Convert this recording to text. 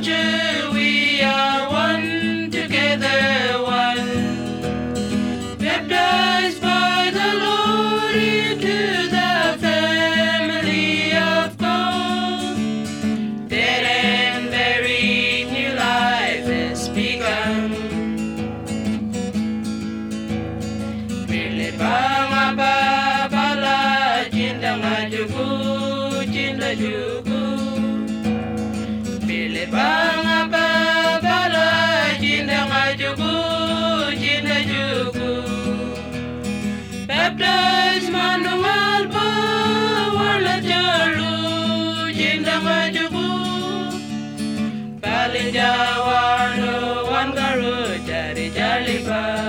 culture, we are one, together one. Baptized by the Lord into the family of God. Dead and buried, new life has begun. Pili pangababala, cinta ngajuku, cinta juku. Pili pangababala, cinta ngajuku, cinta juku. Baptize manual pa, wala jalu, cinta ngajuku. Paling jawano, wan garu, cari jali pa.